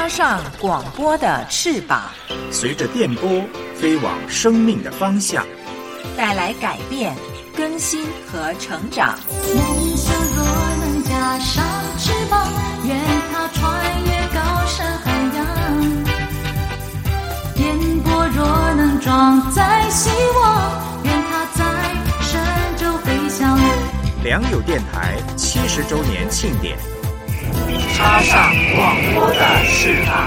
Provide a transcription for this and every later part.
插上广播的翅膀， 随着电波飞往生命的方向， 带来改变、更新和成长。 梦想若能加上翅膀，愿它穿越高山海洋。电波若能装载希望，愿它在神州飞翔。 良友电台70周年庆典， 插上广播的翅膀。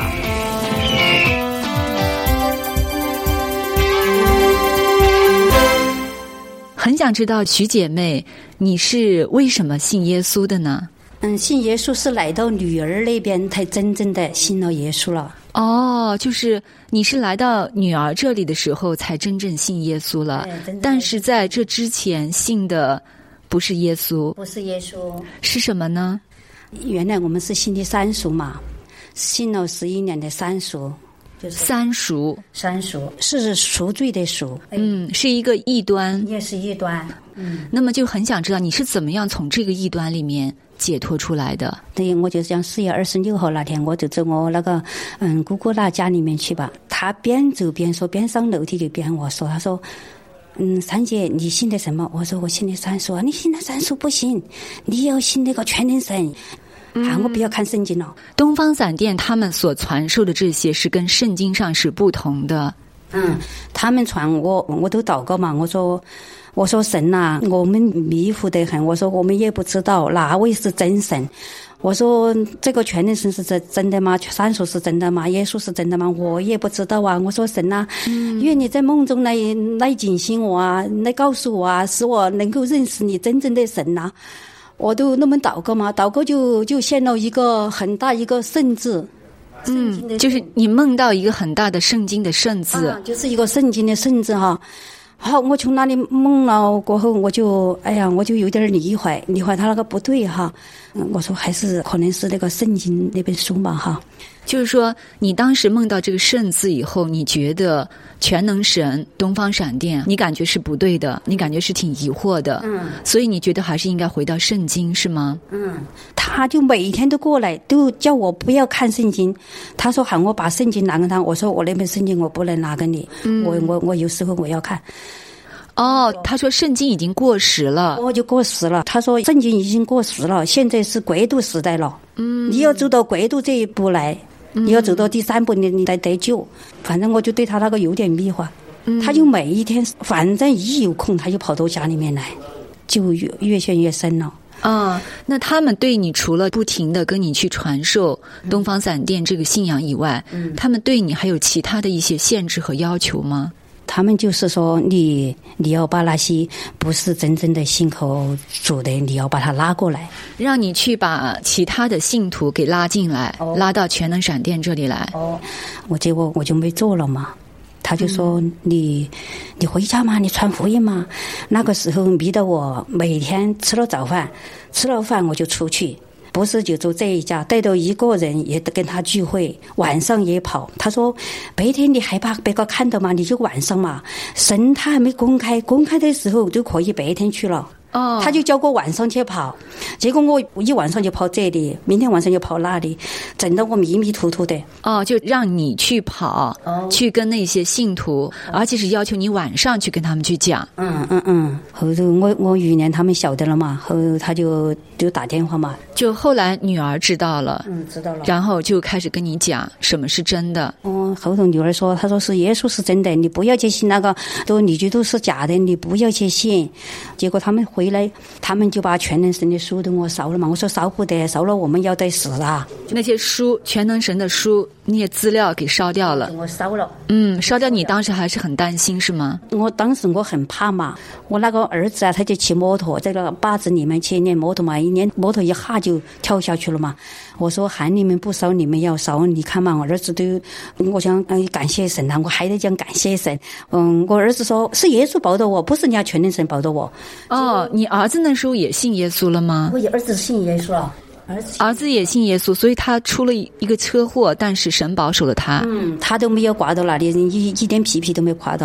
很想知道徐姐妹，你是为什么信耶稣的呢？ 信耶稣是来到女儿那边才真正的信了耶稣了。 哦，就是你是来到女儿这里的时候才真正信耶稣了，但是在这之前信的不是耶稣。 不是耶稣， 是什么呢？ 原来我们是信的三赎嘛，信了11年的三赎。就是三赎， 三赎是赎罪的赎， 是一个异端， 也是异端。 那么就很想知道你是怎么样从这个异端里面解脱出来的。 对，我就讲4月26号那天，我就走我那个姑姑那家里面去吧。他边走边说，边上楼梯就边我说，他说三姐你信的什么？我说我信的三赎啊。你信的三赎不行，你要信那个全能神。我不要看圣经了。 东方闪电他们所传授的这些是跟圣经上是不同的。 他们传我都祷告嘛，我说神啊，我们迷糊得很，我说我们也不知道哪位是真神。我说这个全能神是真的吗？三赎是真的吗？耶稣是真的吗？我也不知道啊。我说神啊，愿你在梦中来警醒我啊，来告诉我啊，使我能够认识你真正的神啊。我都那么祷告嘛，祷告就现了一个很大一个圣字。 就是你梦到一个很大的圣经的圣字， 就是一个圣经的圣字哈。好，我从那里梦了过后，我就有点理会他那个不对哈。我说还是可能是那个圣经那本书嘛哈。 就是说你当时梦到这个圣字以后，你觉得全能神东方闪电你感觉是不对的，你感觉是挺疑惑的，所以你觉得还是应该回到圣经是吗？ 他就每天都过来都叫我不要看圣经，他说喊我把圣经拿给他，我说我那本圣经我不能拿给你，我有时候我要看。 他说圣经已经过时了。 我就过时了。他说圣经已经过时了，现在是国度时代了。你要走到国度这一步来，你要走到第3步，你才得救。反正我就对他那个有点迷惑。他就每一天，反正一有空他就跑到家里面来，就越陷越深了。 那他们对你除了不停的跟你去传授东方闪电这个信仰以外，他们对你还有其他的一些限制和要求吗？ 他们就是说你要把那些不是真正的信口主的，你要把他拉过来， 让你去把其他的信徒给拉进来，拉到全能闪电这里来。 结果我就没做了嘛。他就说你回家嘛，你传福音嘛。那个时候迷得我每天吃了早饭，吃了饭我就出去，不是就走这一家，带到一个人也跟他聚会，晚上也跑。他说白天你害怕别个看到嘛，你就晚上嘛，神他还没公开的时候就可以白天去了。他就叫我晚上去跑，结果我一晚上就跑这里，明天晚上就跑那里，整得我迷迷糊糊的。 就让你去跑，去跟那些信徒，而且是要求你晚上去跟他们去讲。 后头我余年他们晓得了嘛，后他就打电话嘛。 就后来女儿知道了， 知道了， 然后就开始跟你讲什么是真的。 后头女儿说，她说是耶稣是真的，你不要去信那个，你觉得是假的，你不要去信。结果他们回来，他们就把全能神的书都我烧了嘛。我说烧不得，烧了我们要得死啊。 那些书，全能神的书，那些资料给烧掉了。 我烧了。 烧掉，你当时还是很担心是吗？ 我当时我很怕嘛。我那个儿子啊，他就骑摩托在那个坝子里面去练摩托嘛，摩托一下就跳下去了嘛。我说喊你们不烧，你们要烧。你看嘛，我儿子都，我想感谢神啊，我还得讲感谢神。我儿子说是耶稣保的我，不是人家全能神保的我。 你儿子那时候也信耶稣了吗？ 我儿子信耶稣了。 儿子也信耶稣，所以他出了一个车祸，但是神保守了他。 他都没有刮到那里，一点皮都没刮到。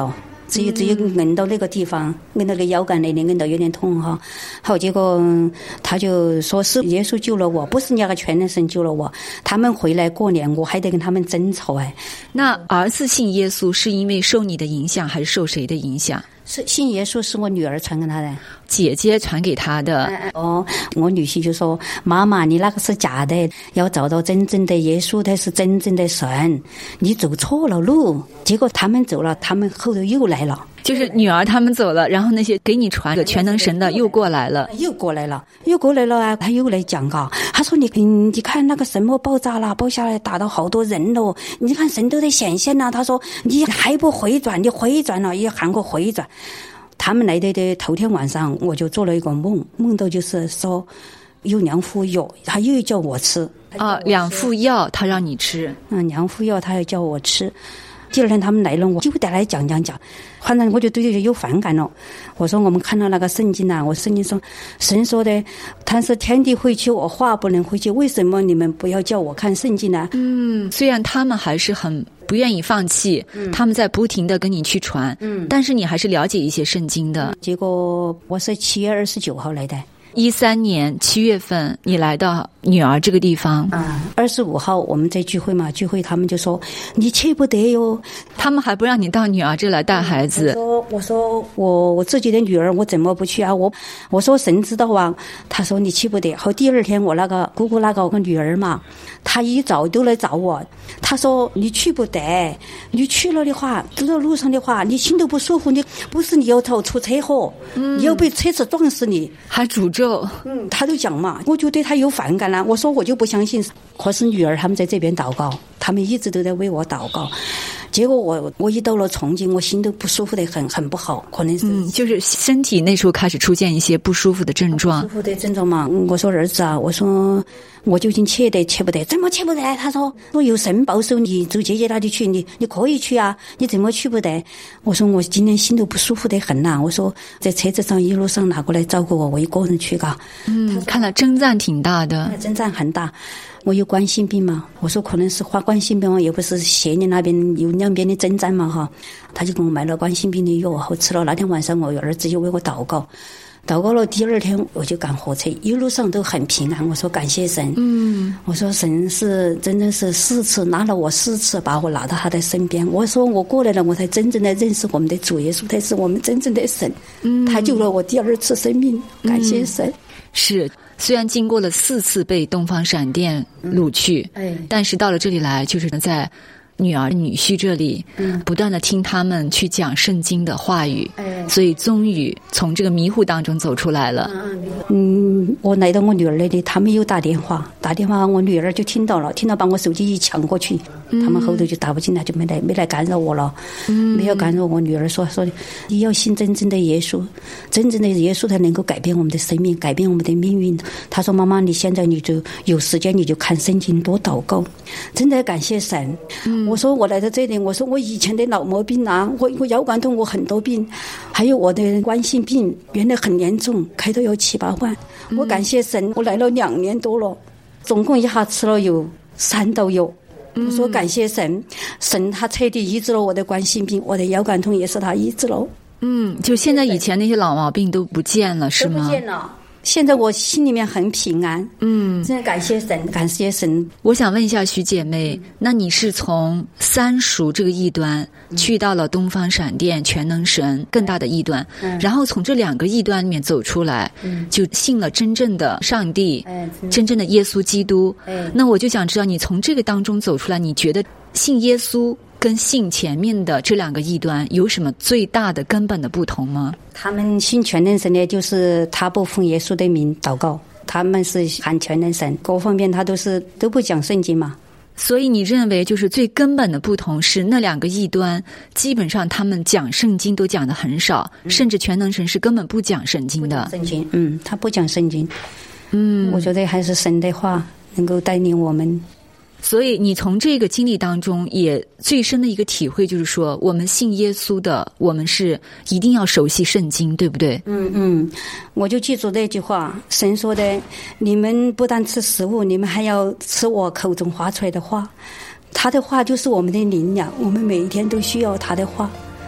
只有摁到那个地方，摁到那个腰杆那里，摁到有点痛哈。好，结果他就说是耶稣救了我，不是那个全能神救了我。他们回来过年，我还得跟他们争吵哎。 那儿子信耶稣是因为受你的影响，还是受谁的影响？ 是信耶稣是我女儿传给他的， 姐姐传给他的。 我女婿就说：“妈妈，你那个是假的，要找到真正的耶稣，他是真正的神，你走错了路。”结果他们走了，他们后头又来了。 就是女儿他们走了，然后那些给你传的全能神的又过来了啊！他又来讲啊，他说你看那个什么爆炸了，爆下来打到好多人了，你看神都在显现了。他说你还不回转，你回转了，也喊我回转。他们来的头天晚上，我就做了一个梦到就是说有2副药，他又叫我吃啊，2副药他让你吃，2副药他又叫我吃。第二天他们来了，我就得来讲，反正我就对这有反感了。我说我们看到那个圣经啊，我圣经说神说的，他是天地会去，我话不能回去，为什么你们不要叫我看圣经呢？虽然他们还是很不愿意放弃，他们在不停的跟你去传，但是你还是了解一些圣经的。结果我是7月29号来的。13年7月份你来到女儿这个地方，25号我们在聚会他们就说你去不得哟，他们还不让你到女儿这来带孩子。我说我自己的女儿我怎么不去啊？我说神知道啊。他说你去不得。后第二天我那个姑姑那个女儿嘛，她一早都来找我，她说你去不得，你去了的话，走到路上的话，你心都不舒服，你不是你要出车祸，你要被车子撞死你，还诅咒。他就讲嘛，我就对他有反感了。我说我就不相信，可是女儿他们在这边祷告，他们一直都在为我祷告。结果我一到了重庆，我心都不舒服的很不好，可能是就是身体那时候开始出现一些不舒服的症状。不舒服的症状嘛，我说儿子啊，我说我究竟去不得？怎么去不得？他说有神保守你走姐姐那里去，你可以去啊，你怎么去不得？我说我今天心都不舒服得很呐。我说在车子上一路上拿过来照顾我一个人去嘎。看来征战挺大的，征战很大。我有冠心病嘛，我说可能是患冠心病嘛，也不是斜你那边有两边的征战嘛哈。他就给我买了冠心病的药，后吃了。那天晚上我儿子就为我祷告了。第二天我就赶火车，一路上都很平安。我说感谢神，我说神是真的是4次拿了我4次把我拿到他的身边。我说我过来了，我才真正的认识我们的主耶稣，他是我们真正的神，他救了我第2次生命，感谢神。是。虽然经过了4次被东方闪电掳去，但是到了这里来，就是在女儿女婿这里，不断的听他们去讲圣经的话语，所以终于从这个迷糊当中走出来了。我来到我女儿那里，他们又打电话，我女儿就听到把我手机一抢过去，他们后头就打不进来，就没来干扰我了，没有干扰我女儿说你要信真正的耶稣，真正的耶稣才能够改变我们的生命，改变我们的命运。她说妈妈，你现在你就有时间你就看圣经，多祷告，真的感谢神。我说我来到这里，我说我以前的老毛病啊，我腰管痛，我很多病，还有我的冠心病原来很严重，开刀要7、8万。我感谢神，我来了2年多了，总共一下吃了有3刀药。我说感谢神，神他彻底医治了我的冠心病，我的腰感痛也是他医治了。就现在以前那些老毛病都不见了，是吗？都不见了。现在我心里面很平安，真的感谢神，感谢神。我想问一下徐姐妹，那你是从三塾这个异端去到了东方闪电全能神更大的异端，然后从这2个异端里面走出来，就信了真正的上帝，真正的耶稣基督。那我就想知道，你从这个当中走出来，你觉得信耶稣跟信前面的这2个异端有什么最大的根本的不同吗？他们信全能神呢，就是他不奉耶稣的名祷告，他们是喊全能神，各方面他都不讲圣经嘛。所以你认为就是最根本的不同是那2个异端基本上他们讲圣经都讲得很少，甚至全能神是根本不讲圣经的。圣经，他不讲圣经。我觉得还是神的话能够带领我们。所以你从这个经历当中也最深的一个体会就是说，我们信耶稣的，我们是一定要熟悉圣经，对不对？我就记住那句话，神说的，你们不但吃食物，你们还要吃我口中发出来的话。他的话就是我们的灵粮，我们每一天都需要他的话。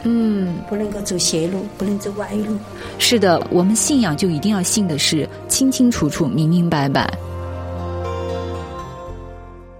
不能够走邪路，不能走歪路。 是的，我们信仰就一定要信的是清清楚楚、明明白白。